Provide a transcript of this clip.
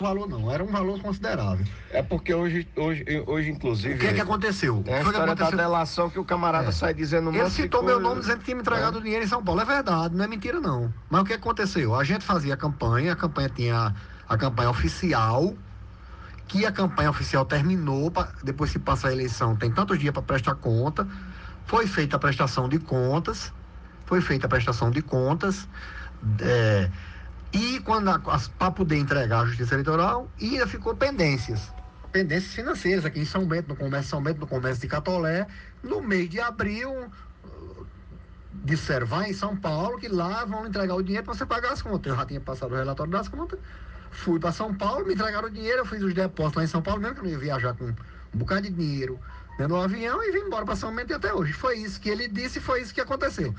valor não, era um valor considerável. É porque hoje inclusive... O que é que aconteceu? É a história da delação que o camarada sai dizendo um monte de coisa. Ele citou meu nome dizendo que tinha me entregado o dinheiro em São Paulo. É verdade, não é mentira não. Mas o que aconteceu? A gente fazia a campanha tinha a campanha oficial, que a campanha oficial terminou, depois que passa a eleição, tem tantos dias para prestar conta, foi feita a prestação de contas, e para poder entregar à Justiça Eleitoral, ainda ficou pendências financeiras aqui em São Bento, no comércio de Catolé, no mês de abril. Disseram, vai em São Paulo, que lá vão entregar o dinheiro para você pagar as contas. Eu já tinha passado o relatório das contas, fui para São Paulo, me entregaram o dinheiro, eu fiz os depósitos lá em São Paulo, mesmo que eu não ia viajar com um bocado de dinheiro dentro do avião, e vim embora para São Bento, e até hoje. Foi isso que ele disse, foi isso que aconteceu.